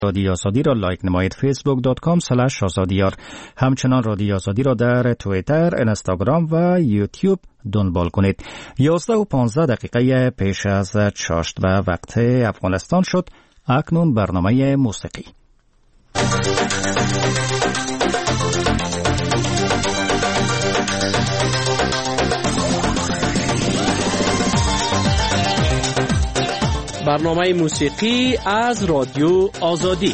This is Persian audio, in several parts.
رادیو آزادی را لایک نمایید. facebook.com/azadiyar. همچنان رادیو آزادی را در توییتر، اینستاگرام و یوتیوب دنبال کنید. 11:15 پیش از چاشت و وقت افغانستان شد. اکنون برنامه موسیقی. برنامه موسیقی از رادیو آزادی.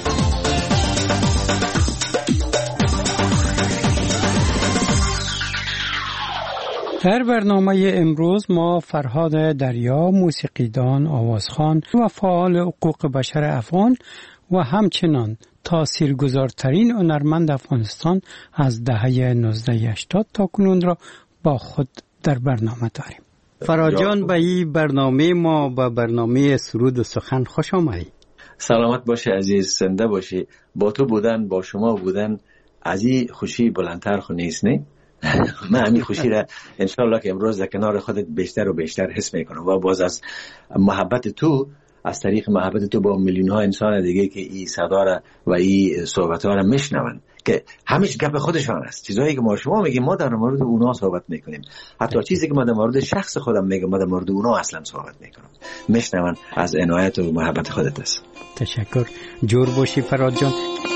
در برنامه امروز ما فرهاد دریا، موسیقیدان، آوازخوان و فعال حقوق بشر افغان و همچنان تاثیرگذارترین هنرمند افغانستان از دهه 1980 تا کنون را با خود در برنامه داریم. فرهاد جان، به این برنامه ما، به برنامه سرود و سخن خوش آمدید. سلامت باشه عزیز، زنده باشی. با تو بودن، با شما بودن از این خوشی بلندتر خو نیست، نه؟ من همین خوشی را انشالله که امروز در کنار خودت بیشتر و بیشتر حس میکنم و باز از محبت تو، از طریق محبت تو با میلیون ها انسان دیگه که این صدا را و این صحبت ها را میشنون که همیشه گپ خودشان است. چیزایی که ما شما میگیم ما در مورد اونا صحبت میکنیم، حتی چیزی که ما در مورد شخص خودم میگم ما در مورد اونا اصلا صحبت میکنم. میشنون از عنایت و محبت خودت است. تشکر. جور باشی فرهاد جان.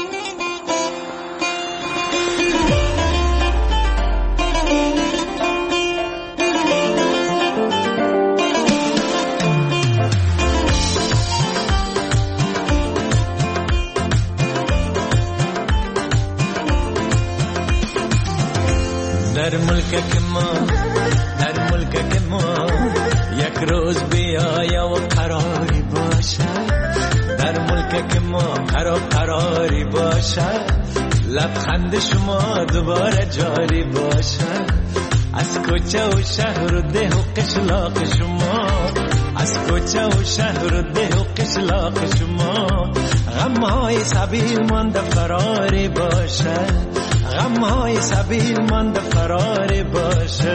در ملک که ما یک روز بیایا و قراری باشه، در ملک که ما قراری باشه، لبخند شما دوباره جاری باشه، از کوچه و شهر و ده و قشلاق شما، از کوچه و شهر و ده و قشلاق شما، غمهای سبیل مانده فراری باشه، غمهای سبیل مانده فراری باشه،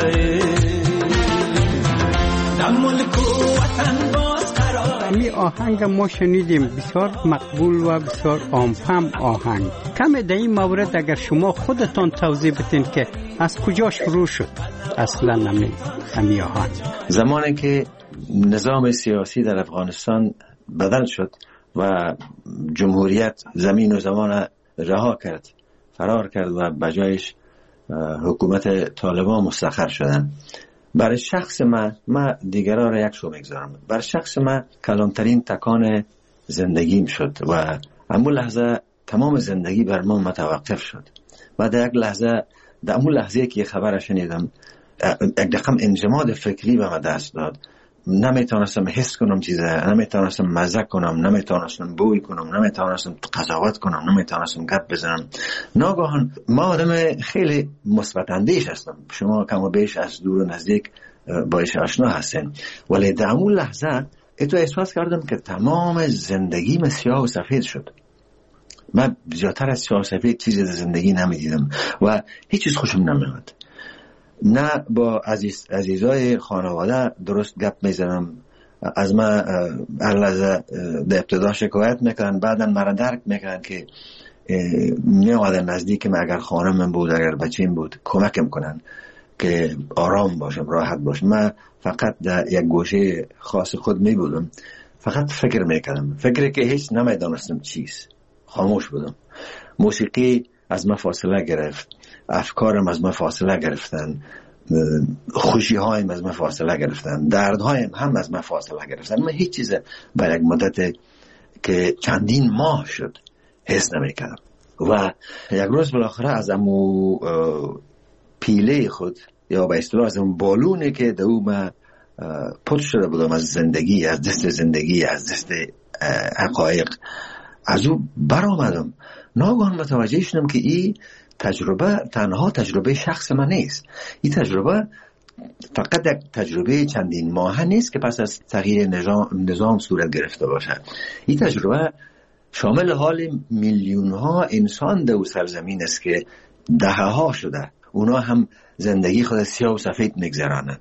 در ملک و وطن باز قرار. این آهنگ ما شنیدیم، بسیار مقبول و بسیار عام‌فهم آهنگ. کم در این مورد اگر شما خودتان توضیح بدین که از کجا شروع شد اصلا همین آهنگ؟ زمانی که نظام سیاسی در افغانستان بدل شد و جمهوریت زمین و زمان رها کرد، فرار کرد و بجایش حکومت طالبان مستقر شدن، برای شخص من دیگران را یک شو میگذارم، برای شخص من کلانترین تکان زندگیم شد و همون لحظه تمام زندگی بر من متوقف شد و در اون لحظه که خبر شنیدم یک رقم انجماد فکری به من دست داد. نمیتونستم حس کنم چیزه، نمیتونستم مزه کنم، نمیتونستم بوی کنم، نمیتونستم قضاوت کنم، نمیتونستم گپ بزنم. ناگهان ما آدم خیلی مثبت اندیش هستم، شما کم و بیش از دور و نزدیک باش آشنا هستین، ولی در اون لحظه اتو احساس کردم که تمام زندگیم سیاه و سفید شد. من زیادتر از سیاه و سفید چیزی در زندگی نمیدیدم و هیچ چیز خوشم نمیاد. نه با عزیزای خانواده درست گپ میزنم، از من هر لحظه در ابتدا شکایت میکنن، بعدا مرا درک میکنن که میادن نزدیک من، اگر خانمم بود، اگر بچیم بود کمکم کنن که آرام باشم، راحت باشم. من فقط در یک گوشه خاص خود میبودم، فقط فکر میکردم، فکری که هیچ نمیدانستم چیست. خاموش بودم. موسیقی از من فاصله گرفت، افکارم از من فاصله گرفتن، خوشی هایم از من فاصله گرفتن، درد هایم هم از من فاصله گرفتن. من هیچ چیز برای یک مدت که چندین ماه شد حس نمیکردم و یک روز بالاخره از امو پیله خود یا به اصطلاح از اون بالونی که در او من پت شده بودم از زندگی، از دست زندگی، از دست حقایق، از او برآمدم. ناگهان متوجه شدم که این تجربه تنها تجربه شخص من نیست. این تجربه فقط یک تجربه چندین ماهه نیست که پس از تغییر نظام صورت گرفته باشد. این تجربه شامل حال میلیون ها انسان در سرزمین است که دهه ها شده اونا هم زندگی خود سیاه و سفید میگذرانند.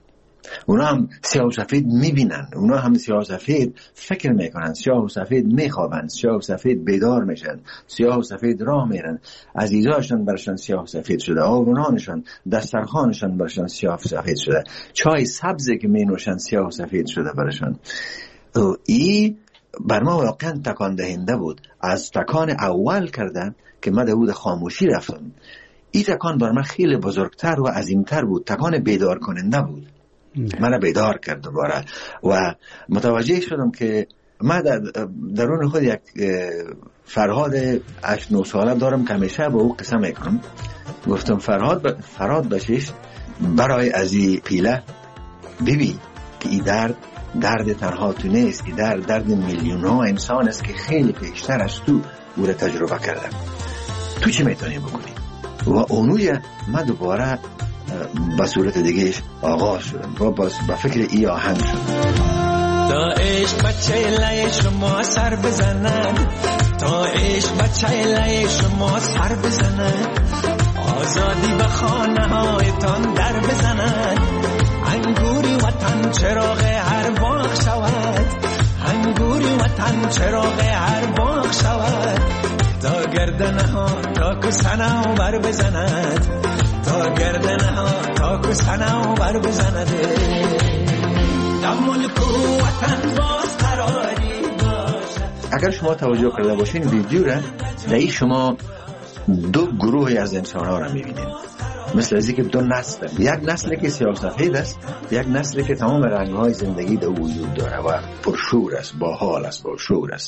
اونا هم سیاه و سفید میبینن، اونا هم سیاه و سفید فکر میکنن، سیاه و سفید میخوابن، سیاه و سفید بیدار میشن، سیاه و سفید راه میرن، عزیزاشون برشان سیاه و سفید شده، آبونانشان دسترخوانشان برشان سیاه و سفید شده، چای سبزی که مینوشن سیاه و سفید شده برشان. این بر ما واقعا تکان دهنده بود. از تکان اول کردن که من داود خاموشی رفتم، این تکان بر من خیلی بزرگتر و عظیمتر بود، تکان بیدار کننده بود. من بیدار کرد دوباره و متوجه شدم که من درون خود یک فرهاد 8-9 ساله دارم که همیشه با او قسم میکنم. گفتم فرهاد باشیش برای از این پیله ببین که این درد تنها تو نیست، این درد میلیون ها انسان است که خیلی پیشتر از تو او را تجربه کردن. تو چی میتونی بکنی؟ و اونوی من دوباره به صورت دیگهش آغاز شدم و با فکر ای آهنگ شدم. تا عشق بچه لای شما سر بزند، تا عشق بچه لای شما سر بزند، آزادی به خانه هایتان در بزند، انگوری وطن چراغ هر باغ شود، انگوری وطن چراغ هر باغ شود، تا گردن ها تا کسنه و بر بزند، تا گردن ها تا کسنه و بر بزند، در ملک و وطن باز قراری باشد. اگر شما توجه کرده باشین ویدیو را در این شما دو گروهی از انسان ها را میبینید، مثل ازی که دو نسل، یک نسل که سیاه سفید است، یک نسل که تمام رنگ های زندگی در وجود داره و پرشور است، باحال است، پرشور است.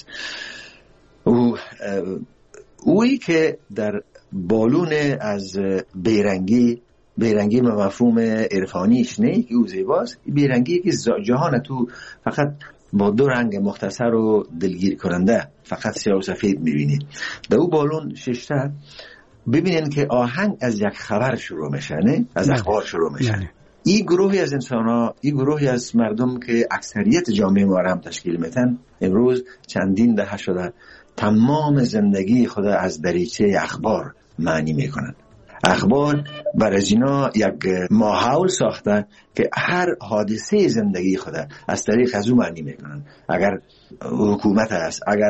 اویی که در بالون از بیرنگی به مفهوم عرفانیش نه که او زیباست، بیرنگی که جهان تو فقط با دو رنگ مختصر و دلگیر کننده فقط سیاه و سفید میبینید. در او بالون ششته ببینین که آهنگ از یک خبر شروع میشه، نه از اخبار شروع میشه. این گروهی از انسان ها، این گروهی از مردم که اکثریت جامعه ما را هم تشکیل میتن، امروز چندین دهه شده تمام زندگی خود از دریچه اخبار معنی میکنن. اخبار برای اینا یک ماحول ساخته که هر حادثه زندگی خود از طریق از او معنی میکنن. اگر حکومت است، اگر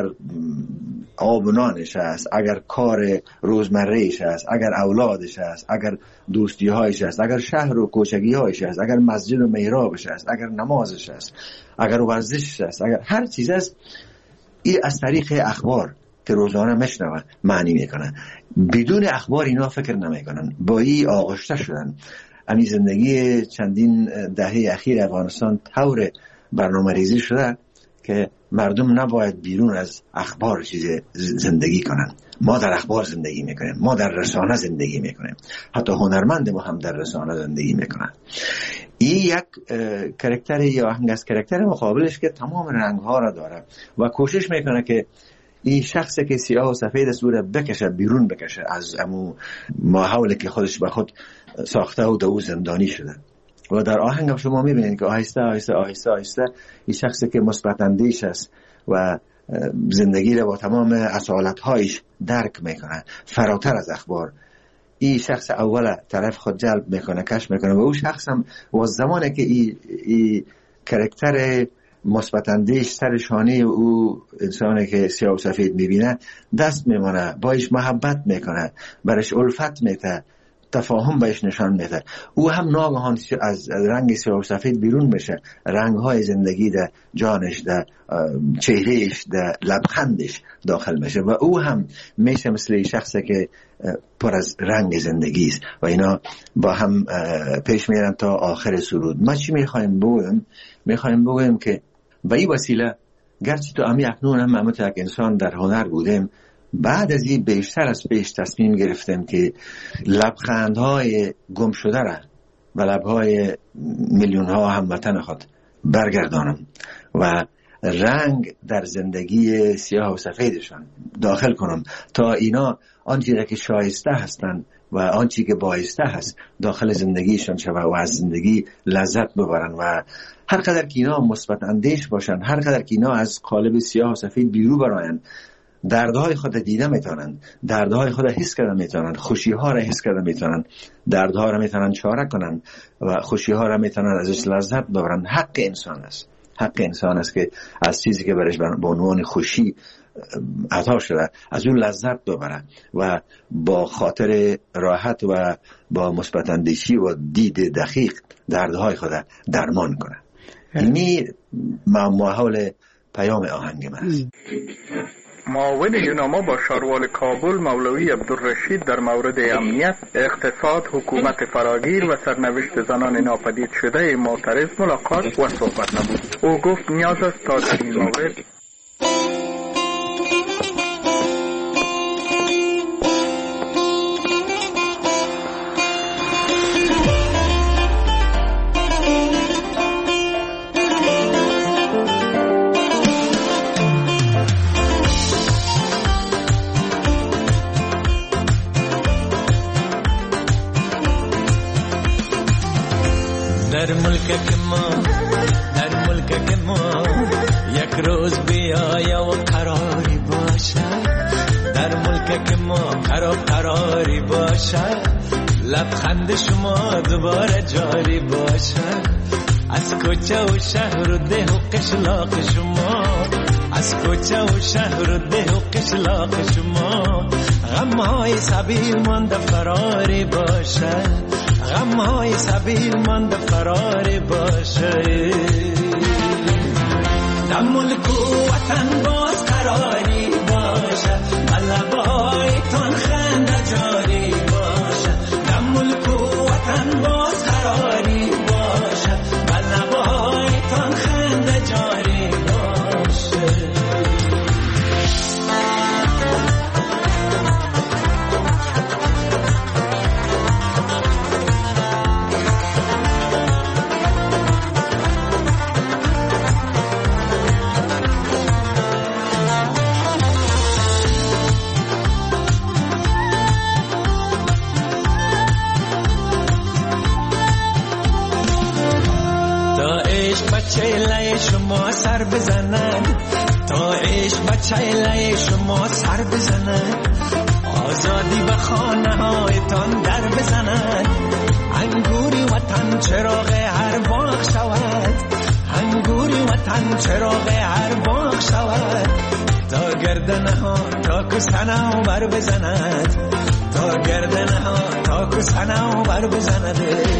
آب و نانش است، اگر کار روزمرهش است، اگر اولادش است، اگر دوستی هایش است، اگر شهر و کوچگی هایش است، اگر مسجد و محرابش است، اگر نمازش است، اگر ورزشش است، اگر هر چیز است، این از طریق اخبار که روزانه میشنون معنی میکنن. بدون اخبار اینا فکر نمیکنن. با این آغشته شدن. امی زندگی چندین دهه اخیر افغانستان طور برنامه ریزی شده که مردم نباید بیرون از اخبار چیز زندگی کنن. ما در اخبار زندگی میکنیم، ما در رسانه زندگی میکنیم، حتی هنرمند ما هم در رسانه زندگی میکنن. این یک کرکتر یا آهنگ از کرکتر مقابلش که تمام رنگ ها را داره و کوشش میکنه که این شخصی که سیاه و سفید است او را بکشه، بیرون بکشه از امو ماحولی که خودش به خود ساخته و دو زندانی شده. و در آهنگ شما میبینید که آهسته آهسته آهسته آهسته این شخصی که مثبت اندیش است و زندگی را با تمام اصالت‌هایش درک میکنه فراتر از اخبار، این شخص اول طرف خود جلب میکنه، کش میکنه و اون شخص هم و زمانی که این کرکتر مثبت اندیش سر شانه او انسانی که سیاه و سفید میبینه دست میمونه، باش محبت میکنه، برش الفت میته، تفاهم بهش نشان میده، او هم ناگهان از رنگ سیاه و سفید بیرون بشه، رنگ های زندگی در جانش، در چهرهش، در لبخندش داخل میشه و او هم میشه مثل شخصی که پر از رنگ زندگی است و اینا با هم پیش میرن تا آخر سرود. ما چی میخوایم بگویم که به این وسیله گرچه تو امی اکنون هم همه یک انسان در هنر بودیم، بعد از این بیشتر از پیش تصمیم گرفتیم که لبخندهای گم شده را و لبهای میلیون ها هموطن خود برگردانم و رنگ در زندگی سیاه و سفیدشان داخل کنم تا اینا آنچه که شایسته هستند و آنچه که بایسته هست داخل زندگیشان شود و از زندگی لذت ببرن و هر قدر که اینا مثبت اندیش باشن، هر قدر که اینا از قالب سیاه و سفید بیرون براین دردهای خود دیده میتونن، دردهای خود حس کرده میتونن، خوشی ها را حس کرده میتونن، دردها را میتونن چاره کنن و خوشی ها را میتونن ازش لذت ببرن. حق انسان است، حق انسان است که از چیزی که برش به عنوان خوشی عطا شده از اون لذت ببره و با خاطر راحت و با مثبت اندیشی و دید دقیق دردهای خود درمان کنه. اینی محول پیام آهنگ من است. معاون یوناما با شاروال کابل مولوی عبدالرشید در مورد امنیت، اقتصاد، حکومت فراگیر و سرنوشت زنان ناپدید شده معترض ملاقات و صحبت نبود. او گفت نیاز است تا در این مورد در ملک که ما یک روز بیایا و قراری باشه، در ملک که ما قراری باشه، لبخند شما دوباره جاری باشه، از کوچه و شهر و ده و قشلاق شما، از کوچه و شهر و ده و قشلاق شما، غمهای سبیل مانده فراری باشه، غمهای سبیل مانده فراری باشه، در ملک و وطن باز قراری باشه، لبایتان خنده جاری باشه، در ملک و وطن باز قراری باشه، لبایتان خنده جاری باشه. چیله شما سر بزنن، تا عشق با چیله شما سر بزنن، آزادی به خانه هایتان در بزنن، انگوری وطن چراغ هر باغ شود، انگوری وطن چراغ هر باغ شود، تا گردنه ها تا کسنه ها بر بزند، تا گردنه ها تا کسنه ها بر بزند،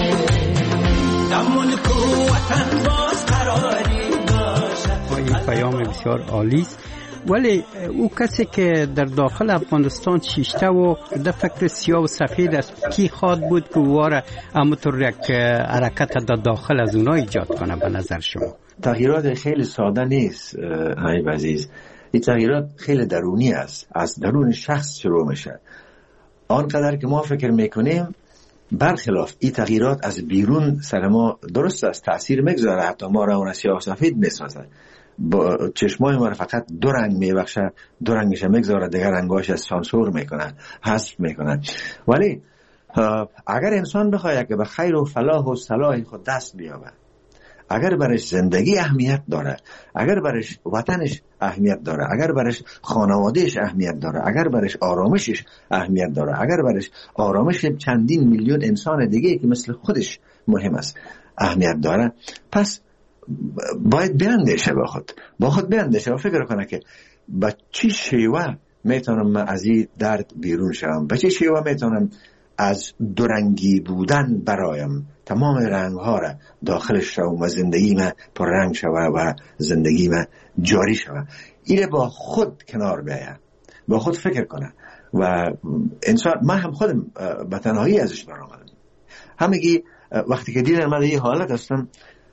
در ملک و وطن باز قراری باشه. این پیام بسیار عالی است. ولی او کسی که در داخل افغانستان شیشته و در فکر سیاه و سفید است، کی خواد بود که واره همونطور یک حرکت در داخل از اونها ایجاد کنه به نظر شما؟ تغییرات خیلی ساده نیست حبیب عزیز، این تغییرات خیلی درونی است، از درون شخص شروع میشه. آنقدر که ما فکر میکنیم برخلاف این تغییرات از بیرون سر ما درست است تأثیر میگذاره، حتی ما را اون سیاه سفید میسازه، با چشمای ما را فقط دو رنگ میبخشه، دو رنگش میگذاره، دیگر رنگاش از سانسور میکنه، حذف میکنه. ولی اگر انسان بخواد که به خیر و فلاح و صلاح خود دست بیابه، اگر برش زندگی اهمیت داره، اگر برش وطنش اهمیت داره، اگر برش خانوادهش اهمیت داره، اگر برش آرامشش اهمیت داره، اگر برش آرامش چندین میلیون انسان دیگه که مثل خودش مهم است اهمیت داره، پس باید بیندیشه با خود بیندیشه و فکر کنه که با چی شیوه میتونم از این درد بیرون شوم، با چی شیوه میتونم از دورنگی بودن برایم تمام رنگ ها را داخلش شوم و زندگی من پر رنگ شوه و زندگی من جاری شوه. اینه با خود کنار بیاید، با خود فکر کنه و انسان، من هم خودم به تنهایی ازش برآمدم، همگی وقتی که دیدم من این حالت هستم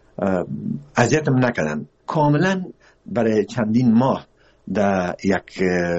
اذیتم نکردن کاملا. برای چندین ماه در یک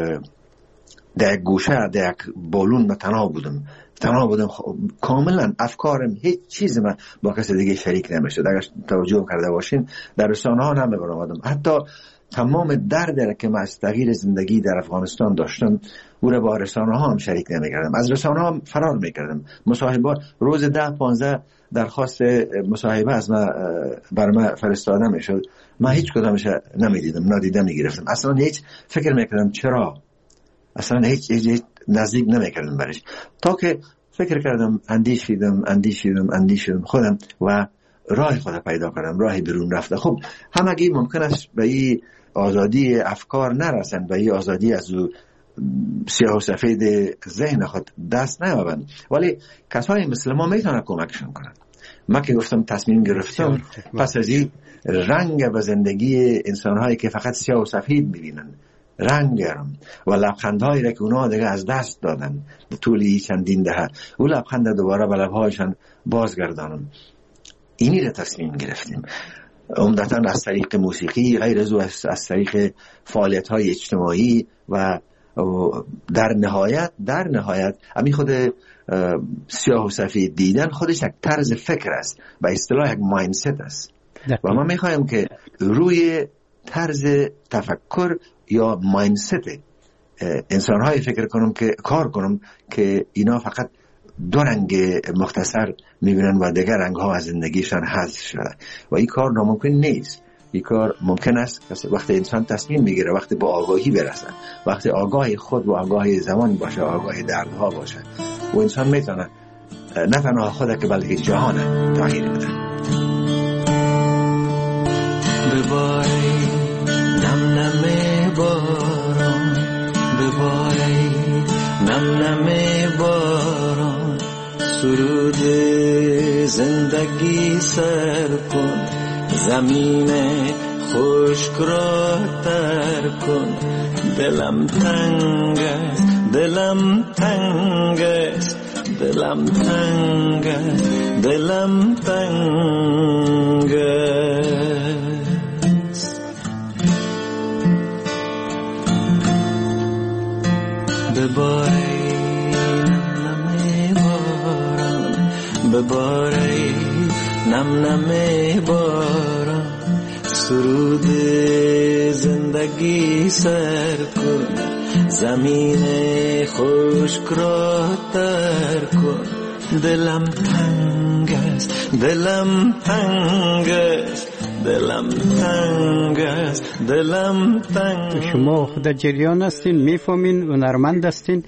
گوشه در یک بالون تنها بودم کاملا. افکارم هیچ چیز من با کسی دیگه شریک نمیشه. اگر توجه کرده باشین در رسانه ها نمیبرآمدم، حتی تمام درد که من از تغییر زندگی در افغانستان داشتم او را با رسانه ها هم شریک نمیکردم، از رسانه ها فرار میکردم. مصاحبات روز 10-15 درخواست مصاحبه از من بر من فرستاده میشد، من هیچ کدامش نمیدیدم، نادیده میگرفتم، اصلا هیچ فکر میکردم چرا اصلا هیچ نزدیک نمیکردم برش، تا که فکر کردم، اندیشیدم خودم و راه خود پیدا کردم، راه بیرون رفته. خب همگی ممکن است به این آزادی افکار نرسن، به این آزادی از سیاه و سفید ذهن خود دست نیابند، ولی کسانی مثل ما میتونن کمکشون کنن. ما که گفتم تصمیم گرفتم پس از این رنگ به زندگی انسانهایی که فقط سیاه و سفید میبینن رنگ بیارم و لبخندهایی را که اونا دیگه از دست دادن طول چندین دهه، او لبخند دوباره به لبهایشان بازگردانم. اینی را تصمیم گرفتیم، عمدتاً از طریق موسیقی، غیر از طریق فعالیت‌های اجتماعی و در نهایت همین خود سیاه و سفید دیدن خودش یک طرز فکر است، به اصطلاح یک مایندست است و ما میخوایم که روی طرز تفکر یا مایندست انسان‌های فکر کنم که کار کنم که اینا فقط دو رنگ مختصر میبینن و دیگر رنگ‌ها از زندگیشان حذف شده و این کار ناممکن نیست. این کار ممکن است وقتی انسان تصمیم میگیره، وقتی با آگاهی برسه، وقتی آگاه خود و آگاه زمان باشه، آگاه دردها باشه، و انسان میتونه نه تنها خود که بلکه جهان تغییر بده. بباری نم نم باران، بباری نم نم باران، سرود زندگی سر کن، زمین خشک را تر کن. دلم تنگ است، دلم تنگ است، دلم تنگ است، دلم تنگ است. بباری نم باران، بباری نم باران، سرود زندگی سر کن، زمین خشک را تر کن. دلم تنگ است، دلم تنگ است، دلم تنگ است، دلم تنگ. شما خود جریان هستین، میفهمین، هنرمند هستین.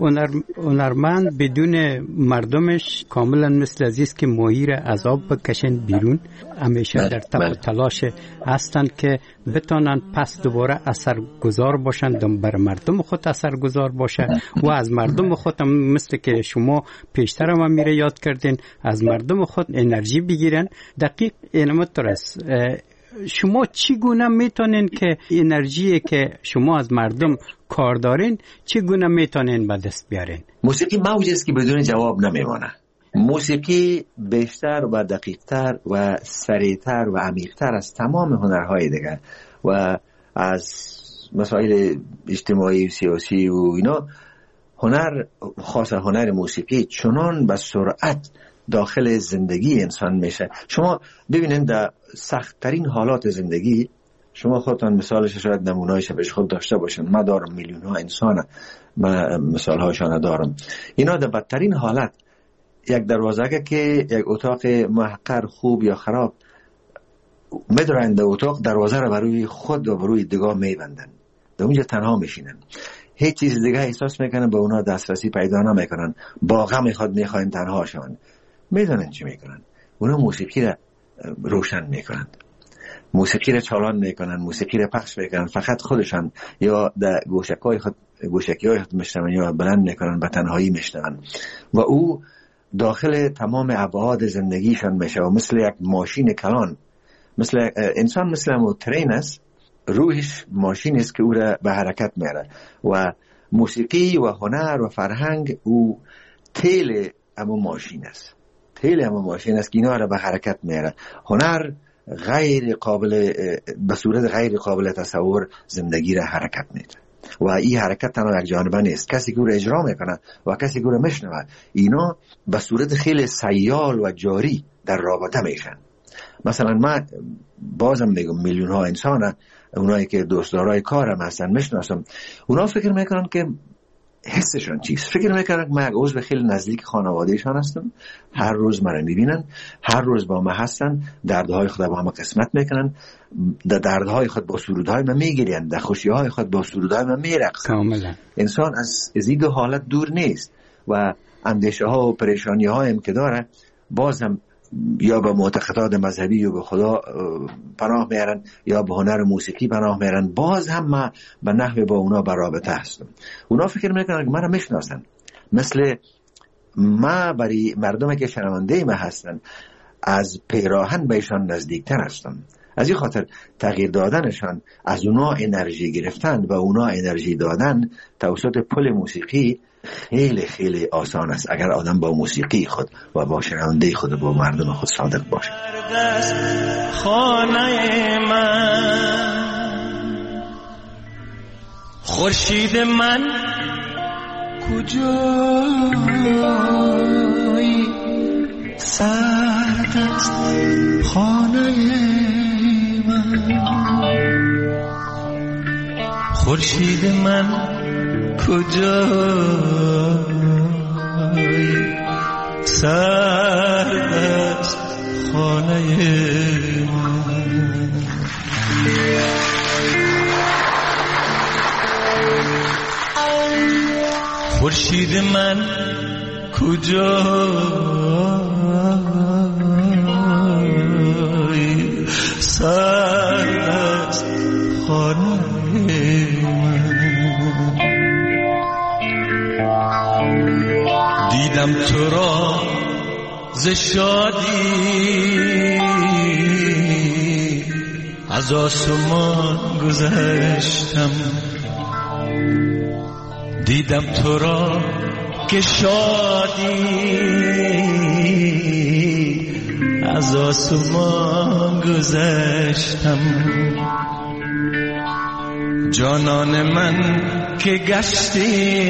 هنرمند بدون مردمش کاملا مثل عزیز که ماهی را از آب بکشن بیرون، همیشه در تب و تلاش هستند که بتانن پس دوباره اثرگذار باشن، بر مردم خود اثرگذار باشه و از مردم خود هم مثل که شما پیشتر هم میره یاد کردین، از مردم خود انرژی بگیرن. دقیق اینمت است. شما چگونه میتونین که انرژی که شما از مردم کار دارین چگونه میتونین به دست بیارین؟ موسیقی موجی است که بدون جواب نمیمانه. موسیقی بیشتر و دقیقتر و سریعتر و عمیقتر از تمام هنرهای دیگه و از مسائل اجتماعی و سیاسی و اینا، هنر خاص هنر موسیقی چنان به سرعت داخل زندگی انسان میشه. شما ببینید در سخت‌ترین حالات زندگی، شما خودتان مثالش شاید نمونه‌ایش پیش خود داشته باشین، ما دارم میلیون ها انسان، ما مثال هاشان دارم، اینا در بدترین حالت یک دروازه که یک اتاق محقر خوب یا خراب میدرن، در اتاق دروازه رو بروی خود و بروی دیگاه میبندن، در اونجا تنها میشینن، هیچ چیز دیگه احساس میکنن، به اونا دسترسی پیدا نمیکنن، با غم خود میخواین تنها شون. میدونن چی میکنن؟ اونا موسیقی را روشن میکنن، موسیقی را چالان میکنن، موسیقی را پخش میکنن، فقط خودشان یا در گوشکای خود میشنون یا بلند میکنن، به تنهایی میشنون و او داخل تمام ابعاد زندگیشان میشه و مثل یک ماشین کلان، مثل انسان مثل ترین است، روحش ماشین است که او را به حرکت میاره و موسیقی و هنر و فرهنگ او تیل اما ماشین است، تیل اما ماشین است که اینا را به حرکت میاره. هنر غیر قابل، به صورت غیر قابل تصور زندگی را حرکت میده و این حرکت تنها یک جانبه نیست، کسی که او را اجرا میکنه و کسی که او را میشنوه، اینا به صورت خیلی سیال و جاری در رابطه میشن. مثلا من بازم میگم میلیون ها انسان، اونایی که دوستدارای کارم هستن میشناسم، اونا فکر میکنن که حسشان چیست. فکر میکنم من یک عضو خیلی نزدیک خانوادهشان هستم، هر روز من میبینن، هر روز با من هستن، دردهای خود با هم قسمت میکنن، در دردهای خود با سرودهای من میگیرن، در خوشیهای خود با سرودهای من میرقصن. کاملا انسان از این دو حالت دور نیست و اندیشه ها و پریشانی هایم که داره باز هم یا به معتقدات مذهبی یا به خدا پناه میارن یا به هنر موسیقی پناه میارن، باز هم من به نحو با اونا برابطه هستم. اونا فکر میکنن که من رو میشناسن، مثل ما برای مردمی که شنونده ما هستن از پیراهن بهشان نزدیکتر هستم. از این خاطر تغییر دادنشان، از اونا انرژی گرفتن و اونا انرژی دادن توسط پل موسیقی خیلی خیلی آسان است اگر آدم با موسیقی خود و با شنونده خود و با مردم خود صادق باشه. خانه من خورشید من کجایی، سرد است خانه من، خورشید من کجایی، سرد است خانه من. خورشید من کجایی، سرد است خانه من. دیدم تو را ز شادی از آسمان گذشتم، دیدم تو را که شادی از آسمان گذشتم. جانان من که گشتی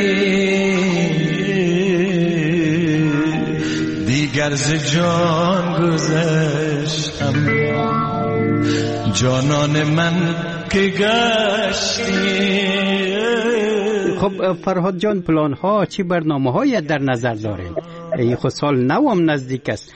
دیگر ز جان گذشتم، جانان من که گشتی. خب فرهاد جان، پلان ها چی، برنامه های در نظر دارین؟ این خود سال نوام نزدیک است.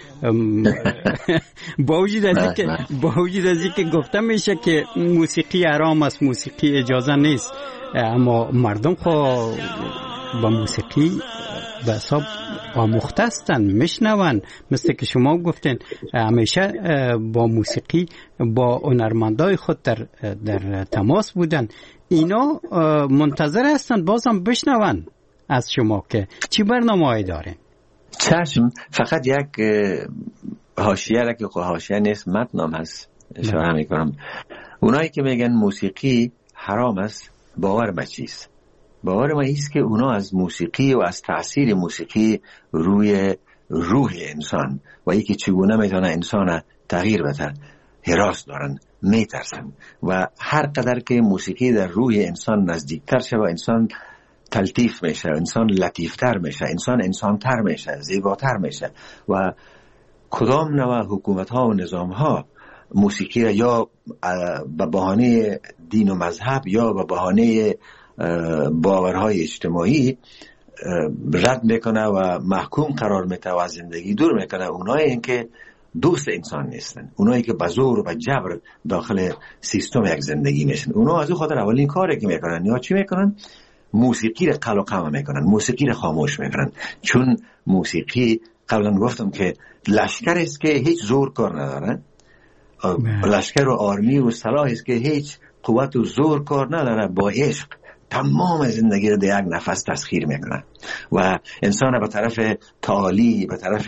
با وجود از اینکه گفته میشه که موسیقی حرام است، موسیقی اجازه نیست، اما مردم خو با موسیقی به حساب آموخته هستن، میشنون، مثل که شما گفتین همیشه با موسیقی با هنرمندای خود در تماس بودن. اینا منتظر هستن بازم بشنون از شما که چی برنامه‌ای دارین. چشم، فقط یک حاشیه را که حاشیه نیست، متنم هست اشاره میکنم. اونایی که میگن موسیقی حرام است، باور به چیست؟ باور ما ایست که اونا از موسیقی و از تأثیر موسیقی روی روح انسان و یکی چگونه میتونه انسان تغییر بده هراس دارن، میترسن و هر قدر که موسیقی در روح انسان نزدیکتر شه و انسان تلطیف میشه، انسان لطیفتر میشه، انسانتر میشه، زیباتر میشه. و کدام نوع حکومت ها و نظام ها موسیقی را یا به بهانه دین و مذهب یا به بهانه باورهای اجتماعی رد میکنه و محکوم قرار میده و از زندگی دور میکنه. اونایی این که دوست انسان نیستن، اونایی که به زور و به جبر داخل سیستم یک زندگی میشن، اونا از اون خاطر اولین کاری که میکنن یا چی میکنن؟ موسیقی را قلع و قمع میکنن، موسیقی را خاموش میکنن. چون موسیقی قبلا گفتم که لشکر است که هیچ زور کار نداره، لشکر و آرمی و سلاح است که هیچ قوت و زور کار نداره، با عشق تمام زندگی رو در یک نفس تسخیر میکنه و انسان به طرف تعالی، به طرف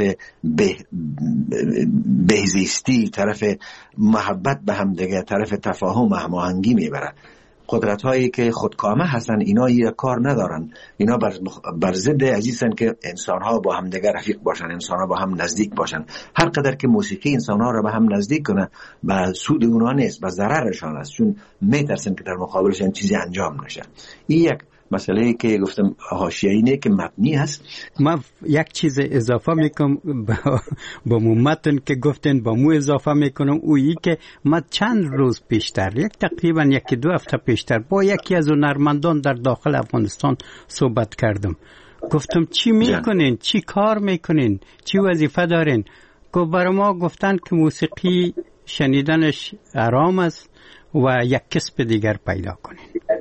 بهزیستی، طرف محبت به هم دیگه، طرف تفاهم و هماهنگی میبره. قدرت هایی که خودکامه هستن اینا یه کار ندارن، اینا بر ضد عزیزن که انسان ها با هم دیگه رفیق باشن، انسان ها با هم نزدیک باشن. هر قدر که موسیقی انسان ها رو به هم نزدیک کنه به سود اونا نیست، به ضررشان است، چون میترسن که در مقابلشان چیزی انجام نشه. این یک مسئله که گفتم حاشیه‌ای نه که مبنی هست. ما یک چیز اضافه میکنم با متن که گفتن با مو اضافه میکنم، اویی که ما چند روز پیشتر تقریبا 1-2 هفته پیشتر با یکی از هنرمندان در داخل افغانستان صحبت کردم. گفتم چی میکنین؟ چی کار میکنین؟ چی وظیفه دارین؟ برای ما گفتن که موسیقی شنیدنش آرام است و یک کسب دیگر پیدا کنین.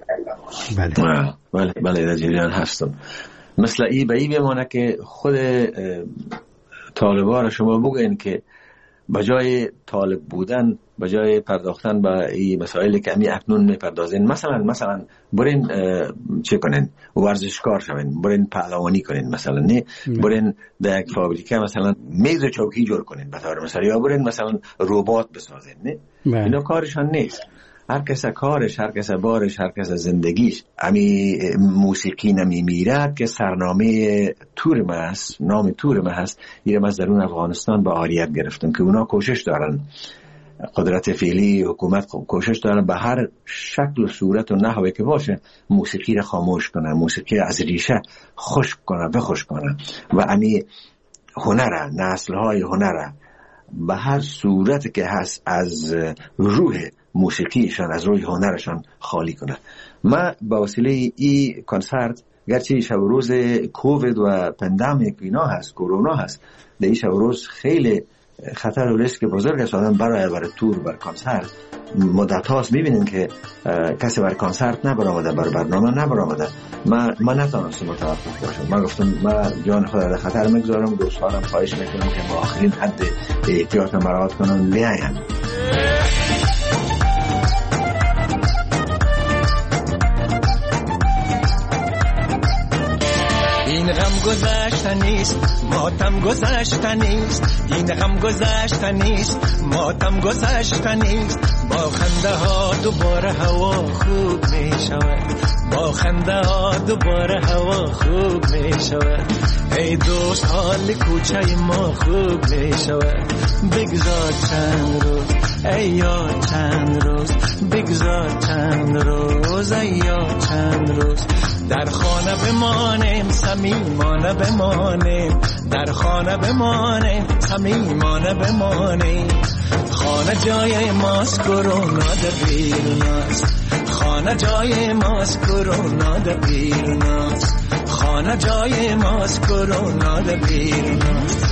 بله در جریان هستم. مثل به ای بمانه که خود طالبان شما بگوین که بجای طالب بودن، بجای پرداختن به این مسائلی که امی اکنون میپردازین، مثلا برین چه کنین؟ ورزشکار شوین، برین پهلوانی کنین، مثلا نه برین در یک فابریکه مثلا میز و چوکی جور کنین به طور مثلا، یا برین مثلا ربات بسازین. نه اینا کارشان نیست. هر کس کارش، هر کس بارش، هر کس زندگیش. امی موسیقی نمی میره که سرنامه تور ما هست، نام تور ما هست. ایرم از درون افغانستان با عاریت گرفتن که اونا کوشش دارن، قدرت فعلی حکومت کوشش دارن به هر شکل و صورت و نحوی که باشه موسیقی را خاموش کنن، موسیقی از ریشه خشک کنن، بخشک کنن و امی هنر، نسل‌های هنر به هر صورت که هست از روح موسیقیشان، از روی هنرشان خالی کنه. ما با وسیله این کنسرت، گرچه شب و روز کووید و پندمیک اینا هست، کرونا هست، در این شب و روز خیلی خطر و ریسک بزرگ است آدم برای تور بر کنسرت. مدت هاست میبینیم که کسی بر کنسرت نبرآمده، بر برنامه نبرآمده. ما نتونستم متوقف باشم. ما گفتم ما جان خود در خطر میگذارم، دوستانم خواهش میکنم که ما آخرین حد احتیاط مراعات کنن بیاین. این غم گذشته نیست، ماتم گذشته نیست. این غم گذشته نیست، ماتم گذشته نیست. با خنده ها دوباره هوا خوب می شود، با خنده ها دوباره هوا خوب می شود. ای دوست حال کوچه ما خوب می شود. بگذار چند روز، ای یار چند روز، بگذار چند روز، ای یار چند روز. در خانه بمانیم، صمیمانه بمانیم. در خانه بمانیم، صمیمانه بمانیم. خانه جای ماست، کرونا در بیروناست. خانه جای ماست، کرونا در بیروناست. خانه جای ماست، کرونا در بیروناست.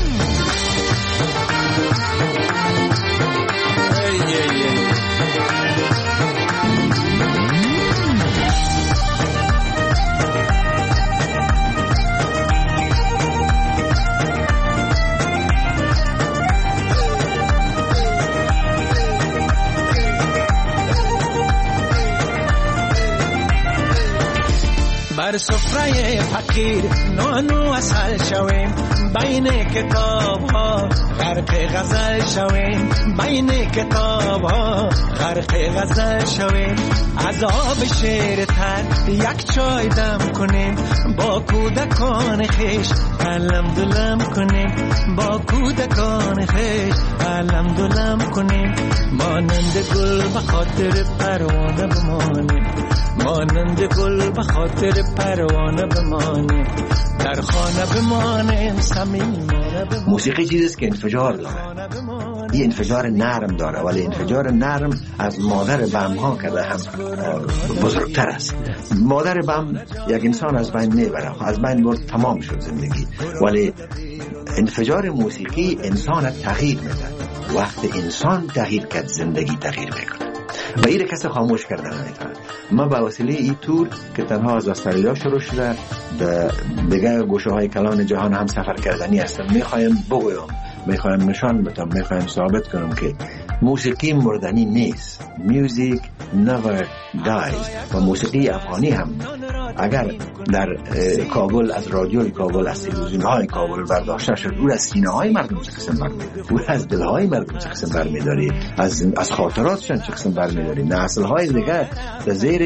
بر سفره فقیر نانو اصل شویم، بین کتاب ها غرق غزل شویم. بین کتاب ها غرق غزل شویم. از آب شیر تر یک چای دم کنیم، با کودکان خیش علم دلم کنیم. با کودکان خیش علم دلم کنیم. مانند گل به خاطر پروانه بمانیم. مانند گل به خاطر پروانه بمانیم. در خانه بمانیم، صمیمانه بمانیم. موسیقی چیزیست که انفجار داره. این انفجار نرم داره، ولی انفجار نرم از مادر بم ها که هم بزرگتر است. مادر بم یک انسان از بین میبره، از بین برد تمام شد زندگی. ولی انفجار موسیقی انسان تغییر میده. وقت انسان تغییر کرد، زندگی تغییر میکنه و این کسی خاموش کردن نمیتونه. ما با وسیله این تور که تنها از استرالیا شروع شده دیگه گوشه های کلان جهان هم سفر کردنی هستم، میخوایم بگویم، میخوایم نشان بدم، میخوایم ثابت کنم که موسیقی مردنی نیست. Music never dies. و موسیقی افغانی هم اگر در کابل از رادیوی کابل، از تلویزیون های کابل برداشته شد، او از سینه های مردم چه قسم برمیداری، او از دل های مردم چه قسم برمیداری، از خاطراتشان چه قسم برمیداری. نسل های دیگر در زیر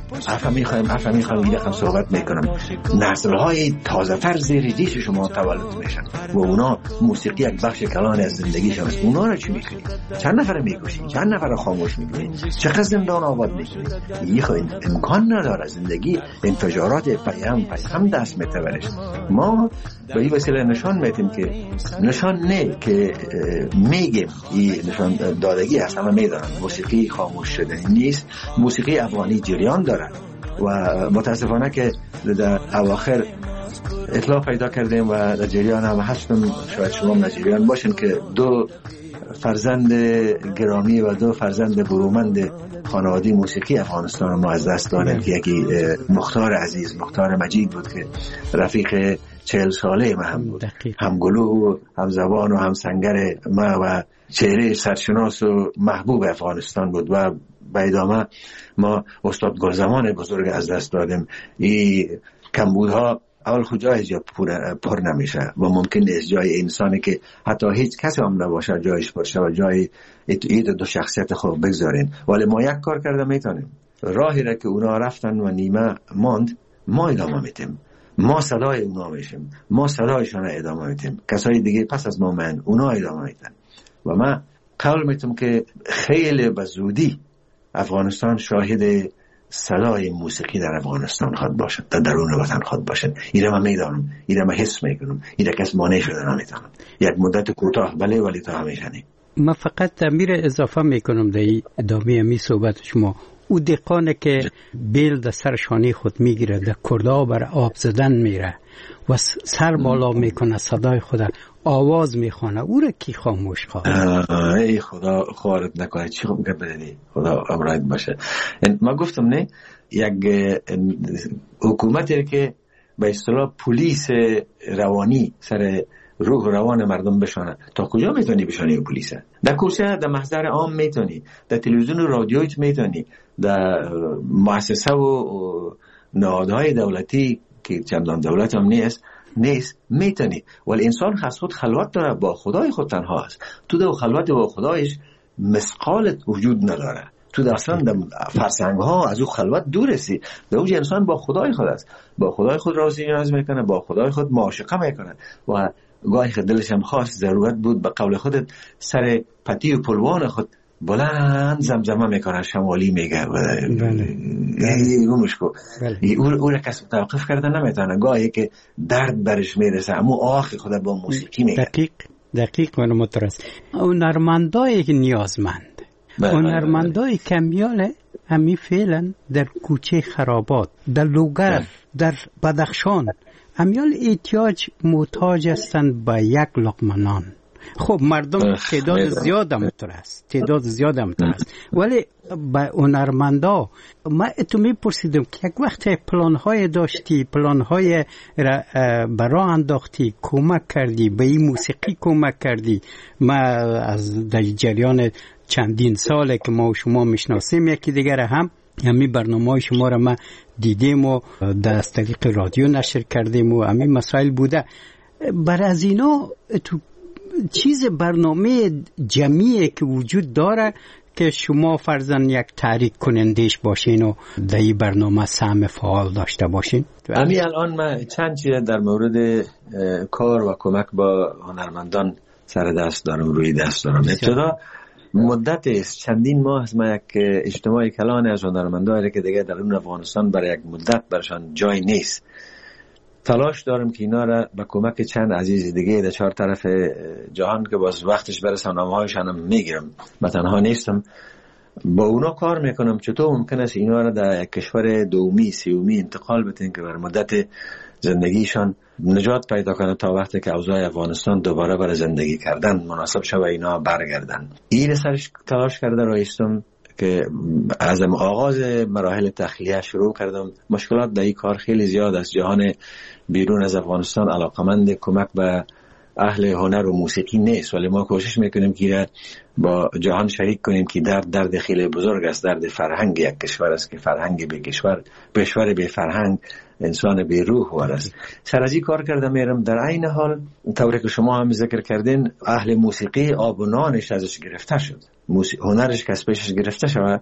افهمیخوایم یه رقم صحبت میکنم. نسل‌های تازه‌تر زیر ریش شما تولد میشن و اونا موسیقی یک بخش کلان از زندگیشون است. اونا رو چی میکنید؟ چند نفر میکشید؟ چند نفر خاموش میکنید؟ چقدر زندان آباد میکنید؟ این امکان نداره. زندگی انفجارات پیام دست میتورش. ما به این وسیله نشان میدیم که نه میگیم این نشان دادگی هست. همه میدونن موسیقی خاموش شده نیست. موسیقی افغانی جریان داره و متاسفانه که در اواخر اطلاع پیدا کردیم و در جریان هم هستم، شاید شما در جریان باشین که 2 فرزند گرامی و 2 فرزند برومند خانواده موسیقی افغانستان ما از دست دادیم که یکی مختار عزیز، مختار مجید بود که رفیق 40 ساله ما هم بود، هم گلو هم زبان و هم سنگر ما و چهره سرشناس و محبوب افغانستان بود. و به ادامه ما استاد گلزمان بزرگ از دست دادیم. این کمبودها اول خود جا پر نمیشه و ممکن نیست جای انسانی که حتی هیچ کسی هم نباشه جایش پر شه و جای این 2 شخصیت خوب بگذارین. ولی ما یک کار کرده میتونیم. راهی را که اونا رفتن و نیمه ماند ما ادامه میتیم. ما صدای اونا میشیم، ما صدایشان ادامه میتیم. کسای دیگه پس از ما من اونا ادامه میتن و من قول میتونم که خیلی به زودی افغانستان شاهد صدای موسیقی در افغانستان خواهد باشد، در درون وطن خواهد باشد. ایره من میدانم، ایره من حس میکنم، ایره کس مانع شده نمیتونم. یک مدت کوتاه بله ولی تا همیشه نی. من فقط امیر اضافه میکنم در ادامه می صحبت شما. او دقانه که بیل در سر شانه خود میگیره، در کرده بر آب زدن میره و سر بالا میکنه، صدای خود آواز میخوانه، او را کی خاموش خواهد؟ ای خدا خوارد نکنه. چی خوب بدنی خدا امرایت باشه. ما گفتم نه یک حکومتی که به اصطلاح پلیس روانی سر روح و روان مردم بشانه. تا کجا میتونی بشانی این پلیسه؟ در کوچه، در محضر عام میتونی، در تلویزیون و رادیویت میتونی، در مؤسسه و نهادهای دولتی که چندان دولت هم نیست میتونی. ولی انسان خود خلوت داره، با خدای خود تنها است. تو در خلوت با خدایش مسقالت وجود نداره. تو در اصلا فرسنگ ها از او خلوت دور هستی. در اونجا انسان با خدای خود است، با خدای خود راضی نیاز میکنه، با خدای خود معاشقه میکنه و گاهی خود دلش هم خواست ضرورت بود به قول خودت سر پتی و پلوان خود بلند زمزمه میکنه، شمالی میگه گمشکو. او را کسی توقف کرده نمیتونه. گاهی که درد برش میرسه اما آخی خود با موسیقی میگه. دقیق من مترست. هنرمندای نیازمند، هنرمندای کمیاله همی فعلا در کوچه خرابات، در لوگر، در بدخشان همیال احتیاج محتاج هستند به یک لقمه نان. خب مردم تعداد زیاد هم است ولی به هنرمندا من اتو میپرسیدم که یک وقت پلانهای داشتی، پلانهای برا انداختی، کمک کردی به این موسیقی، کمک کردی. من از در جریان چندین ساله که ما و شما میشناسیم، یکی دیگر هم همین برنامه شما را ما دیدیم و در طریق رادیو نشر کردیم و همین مسائل بوده. بر از اینا تو چیز برنامه جمعی که وجود داره که شما فرضاً یک تحریک کنندش باشین و در این برنامه سهم فعال داشته باشین؟ همین الان من چند چیز در مورد کار و کمک با هنرمندان سر دست دارم، روی دست دارم. ابتدا مدت است، چندین ماه از ما یک اجتماع کلان از هنرمندان که دیگه در اون افغانستان برای یک مدت برشان جای نیست. تلاش دارم که اینا را با کمک چند عزیز دیگه در 4 طرف جهان که باز وقتش برسه نامه‌هایشان هم میگیرم، من تنها نیستم، با اونا کار میکنم چطور ممکن است اینا را در یک کشور دومی سیومی انتقال بدن که بر مدت زندگیشان نجات پیدا کنه تا وقتی که اوضاع افغانستان دوباره برای زندگی کردن مناسب شود اینا برگردن. این سرش تلاش کرده رایستم که از آغاز مراحل تخلیه شروع کردم. مشکلات در این کار خیلی زیاد است. جهان بیرون از افغانستان علاقمند کمک به اهل هنر و موسیقی نیست، ولی ما کوشش میکنیم که با جهان شریک کنیم که درد خیلی بزرگ است، درد فرهنگ یک کشور است که فرهنگ به کشور به فرهنگ انسان به روح است. سر از این کار کردم میرم. در عین حال طوری که شما هم ذکر کردین اهل موسیقی آب و نانش ازش گرفته شد. هنرش که از پیشش گرفته شود،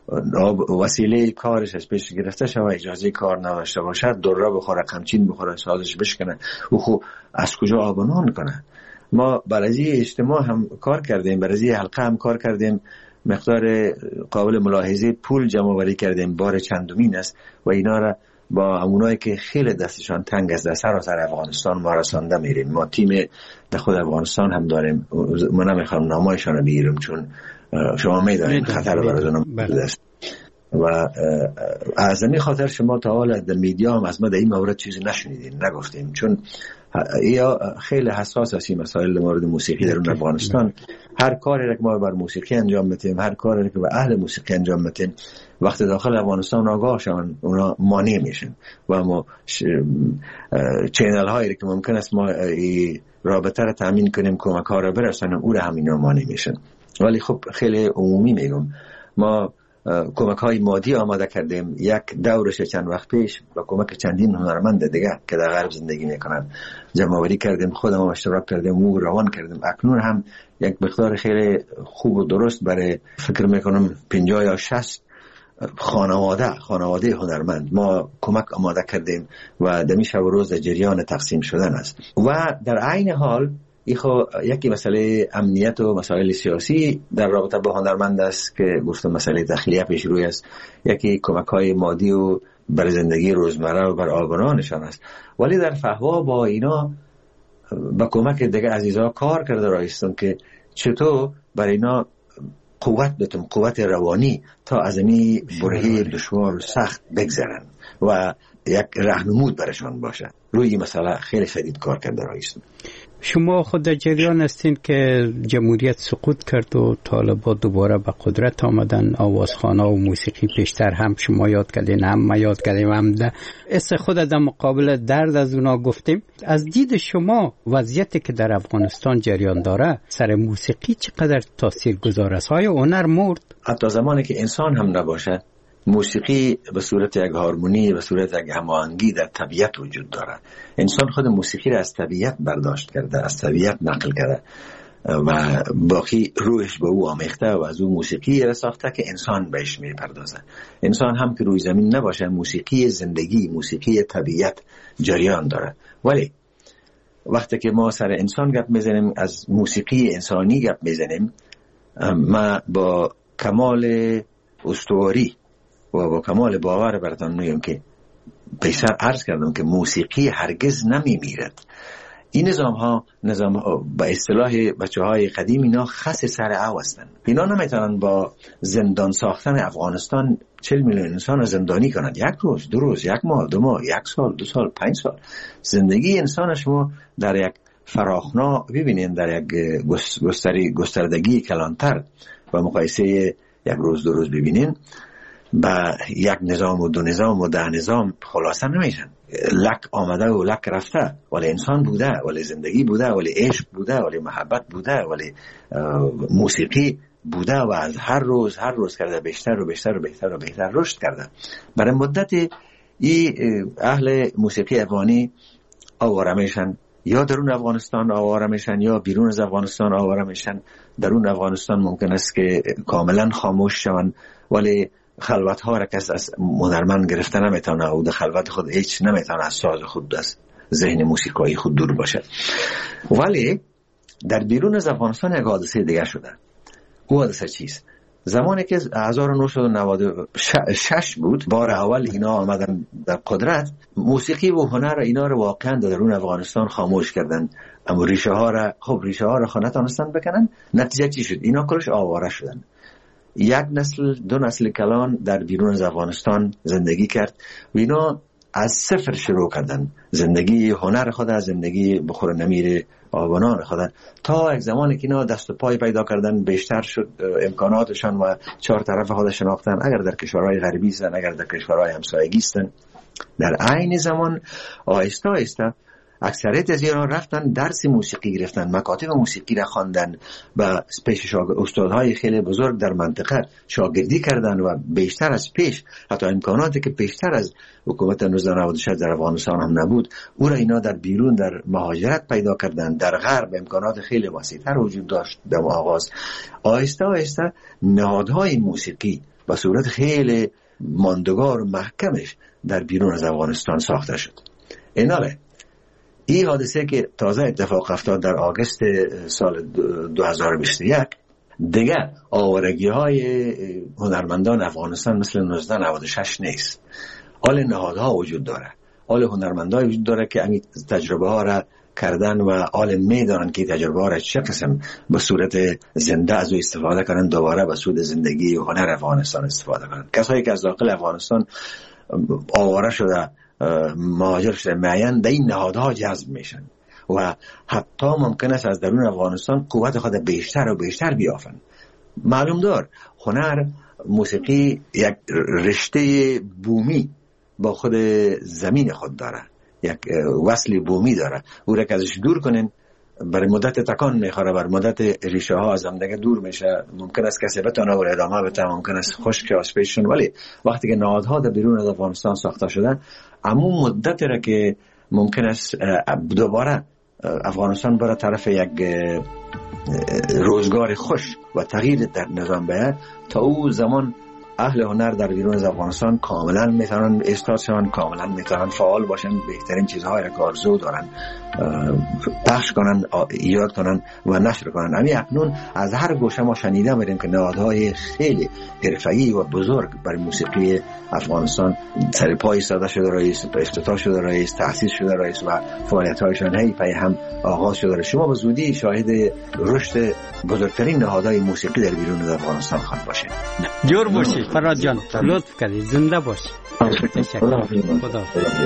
وسیله کارش از پیشش گرفته شود، اجازه کار نداشته باشد، دره بخوره، قمچین بخوره، سازش بشکنه، او خو از کجا آب و نان کنه؟ ما برای اجتماع هم کار کردیم، برای حلقه هم کار کردیم، مقدار قابل ملاحظه پول جمع آوری کردیم، بار چندمین است و اینا را با اونایی که خیلی دستشان تنگ است در سراسر افغانستان ما رسانده میریم. ما تیم در خود افغانستان هم داریم، من نمیخوام نامایشان رو بگیرم چون شما میدانید خطر برای اونم است و از این خاطر شما تا حالا در میدیا هم از ما در این مورد چیزی نشنیدین، نگفتیم، چون یا خیلی حساس است این مسائل مورد موسیقی در افغانستان. هر کاری که ما بر موسیقی انجام میدیم، هر کاری که به اهل موسیقی انجام میدیم، وقتی داخل افغانستان آگاه شون اونا مانع میشن و ما چینل هایی که ممکن است ما رابطه را تامین کنیم، کمک ها را برسانیم، او را هم اینا مانع میشن. ولی خب خیلی عمومی میگم، ما کمک های مادی آماده کردیم، یک دورش چند وقت پیش با کمک چندین هنرمند دیگه که در غرب زندگی میکنن جمع آوری کردیم، خودمون اشتراک کردیم و روان کردیم. اکنون هم یک مقدار خیلی خوب و درست برای فکر میکنم 50 یا 60 خانواده هنرمند ما کمک آماده کردیم و دمی شب و روز در جریان تقسیم شدن است. و در عین حال یکی مسئله امنیت و مسائل سیاسی در رابطه با هنرمند است که گفتم مسئله تخلیه پیش روی است، یکی کمک های مادی و بر زندگی روزمره و بر آبانانشان است. ولی در فهوا با اینا با کمک دیگه عزیزا کار کرده رایستون که چطور بر اینا قوت بتون، قوت روانی تا از این برهه دشوار و سخت بگذرن و یک راهنمود برشان باشه. روی مسئله خیلی شدید کار کرده رایستون. شما خود در جریان هستین که جمهوریت سقوط کرد و طالبان دوباره به قدرت آمدن، آوازخوان‌ها و موسیقی پیشتر هم شما یاد کردین، هم ما یاد کردیم، هم ده خود در مقابل درد از اونا گفتیم. از دید شما وضعیتی که در افغانستان جریان داره سر موسیقی چقدر تاثیرگذار است؟ های هنر مرد؟ حتی زمانی که انسان هم نباشه، موسیقی به صورت یک هارمونی، به صورت یک هماهنگی در طبیعت وجود داره. انسان خود موسیقی را از طبیعت برداشت کرده، از طبیعت نقل کرده و باقی روحش به او آمیخته و از او موسیقی را ساخته که انسان بهش میپردازه. انسان هم که روی زمین نباشه، موسیقی زندگی، موسیقی طبیعت جریان داره. ولی وقتی که ما سر انسان گپ میزنیم، از موسیقی انسانی گپ میزنیم، ما با کمال استواری و با کمال باور براتون میگم که پیشتر عرض کردم که موسیقی هرگز نمیمیرد. این نظام ها به اصطلاح بچه های قدیم اینا خس سر او هستن. اینا نمیتونن با زندان ساختن افغانستان 40 میلیون انسان رو زندانی کنند. یک روز، 2 روز، 1 ماه، 2 ماه، 1 سال، 2 سال، 5 سال. زندگی انسان شما در یک فراخنا ببینید، در یک گستردگی کلانتر و مقایسه 1 روز 2 روز ببینید، با 1 نظام و 2 نظام و 10 نظام خلاصه نمیشن. لک آمده و لک رفته، ولی انسان بوده، ولی زندگی بوده، ولی عشق بوده، ولی محبت بوده، ولی موسیقی بوده و از هر روز کرده بیشتر و بیشتر و بهتر و بهتر رشد کرده. برای مدت اهل موسیقی افغانی آواره میشن، یا درون افغانستان آواره میشن یا بیرون از افغانستان آواره میشن. درون افغانستان ممکن است که کاملا خاموش شون، ولی خلوت ها را کس از هنرمند گرفته نمیتونه و در خلوت خود هیچ نمیتونه از ساز خود، از ذهن موسیقایی خود دور باشه. ولی در بیرون از افغانستان یک حادثه دیگه شده. او حادثه چیست؟ زمانی که 1996 بود، بار اول اینا آمدن در قدرت، موسیقی و هنر اینا رو واقعا درون افغانستان خاموش کردن. اما ریشه ها را نتونستن بکنن. نتیجه چی شد؟ اینا کلش آواره شدن. 1 نسل 2 نسل کلان در بیرون از افغانستان زندگی کرد و اینا از صفر شروع کردن زندگی هنر خود، از زندگی بخور نمیر آبانان خود، تا یک زمانی که اینا دست و پای پیدا کردن، بیشتر شد امکاناتشان و 4 طرف خود شناختن، اگر در کشورهای غربی هستن، اگر در کشورهای همسایگی هستن. در عین زمان آهسته آهسته اکثریت از اینا رفتن درس موسیقی گرفتن، مکاتب موسیقی را خواندن و پیش استادهای خیلی بزرگ در منطقه شاگردی کردن و بیشتر از پیش، حتی امکاناتی که بیشتر از حکومت 1996 در افغانستان هم نبود، او را اینا در بیرون در مهاجرت پیدا کردن. در غرب امکانات خیلی وسیع‌تر وجود داشت. در آغاز آهسته آهسته نهادهای موسیقی به صورت خیلی ماندگار و محکمش در بیرون از افغانستان ساخته شد. این حادثه که تازه اتفاق افتاد در آگوست سال 2021 دیگه آوارگی های هنرمندان افغانستان مثل 1996 نیست. حال نهادها وجود داره، حال هنرمندان وجود داره که همین تجربه ها را کردن و حال میدانن که تجربه ها را چه قسم به صورت زنده از او استفاده کنن، دوباره به سود زندگی و هنر افغانستان استفاده کنن. کسایی که از داخل افغانستان آواره شده مهاجر شده معین در این نهادها جذب میشن و حتی ممکن است از درون افغانستان قوت خود بیشتر و بیشتر بیافن. معلوم دار هنر موسیقی یک رشته بومی با خود زمین خود داره، یک وصل بومی داره. او را که ازش دور کنین برای مدت تکان میخوره، برای مدت ریشه ها از هم دیگه دور میشه. ممکن است کسی بتونه و ادامه بده، ممکن است خشک از پیششون، ولی وقتی که نهادها در بیرون از افغانستان ساخته شده، اما مدت را که ممکن است دوباره افغانستان برای طرف یک روزگار خوش و تغییر در نظام بیاد، تا او زمان اهل هنر در بیرون از افغانستان کاملا میتونن استاد شون، کاملا میتونن فعال باشن، بهترین چیزهای را که آرزو دارن پخش کنن، ایجاد کنن و نشر کنن. همین اکنون از هر گوشه ما شنیده میریم که نهادهای خیلی حرفه‌ای و بزرگ برای موسیقی افغانستان سر پای ایستاده شده، رئیس افتتاح شده، رئیس تأسیس شده، رئیس و فعالیت‌هایشان هی پی هم آغاز شده. شما به زودی شاهد رشد بزرگترین نهادهای موسیقی در بیرون از افغانستان خواهید باشید. جور باشید فراد جان، لطف کردید، زنده باشید. خدا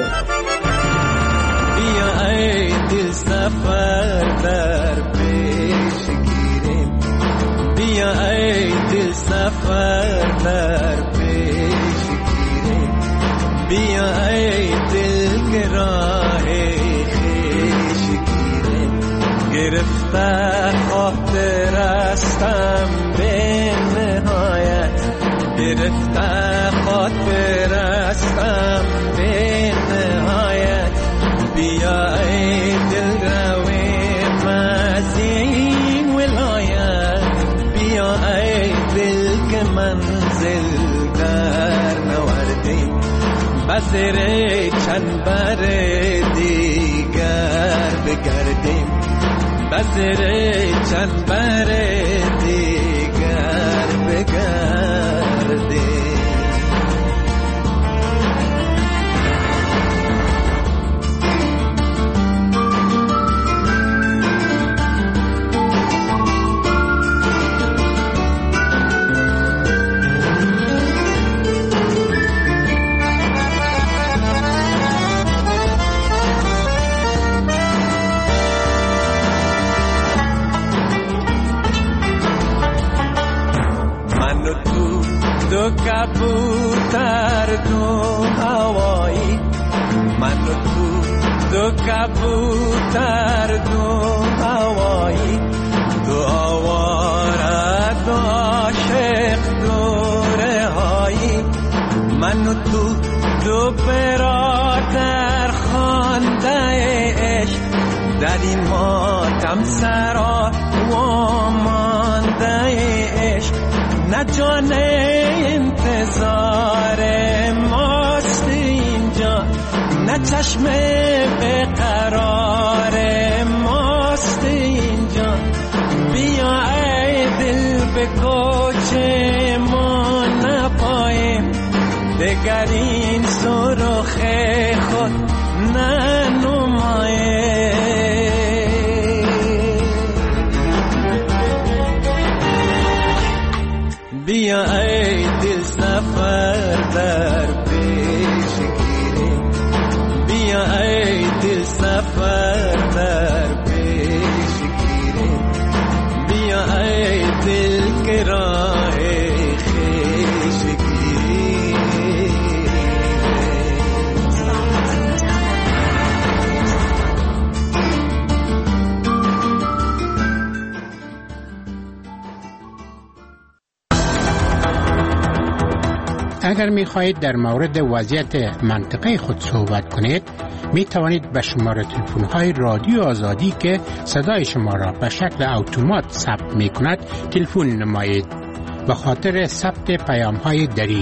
بیا ای دل سفر در پیش گیریم، بیا ای دل سفر در پیش گیریم، بیا ای دل که راه خویش گیریم. گرفته خاطر استم به نهایت، گرفته خاطر استم به نهایت. بیا ای دل روی مزین ولایت، بیا ای دل که منزل در نوردیم. بسر چند بر دیگر بگردیم، بسر چند بر دیگر بگردیم. دو کبوتر دو هوایی، من و تو دو کبوتر دو هوایی، دو آواره دو عاشق دو رهایی. من و تو دو برادر خوانده عشق، در این ماتم سرا و مانده عشق. نه جان انتظار ماست اینجا، نه چشم به قرار ماست اینجا. بیا ای دل به کوچه ما نپاییم، دگر این سرخ خود ننماییم. بیا ای دل سفر در پیش گیریم، بیا ای دل سفر در پیش گیریم، بیا ای دل که راه خویش گیریم. اگر می خواهید در مورد وضعیت منطقه خود صحبت کنید می توانید به شماره تلفن های رادیو آزادی که صدای شما را به شکل اتومات ثبت می کند تلفن نمایید. به خاطر ثبت پیام های دری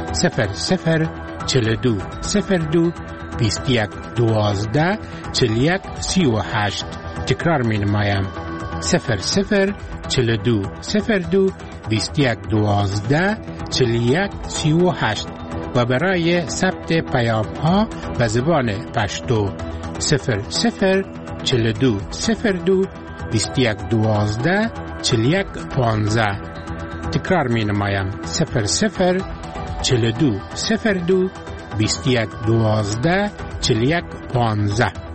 0042 02 21 12 41 38 تکرار می نمایم 0042 02 21 12 41 38 و برای ثبت پیام ها به زبان پشتو 0042 02 21 12 41 15 تکرار می نمایم 0042 02 21 12 41 15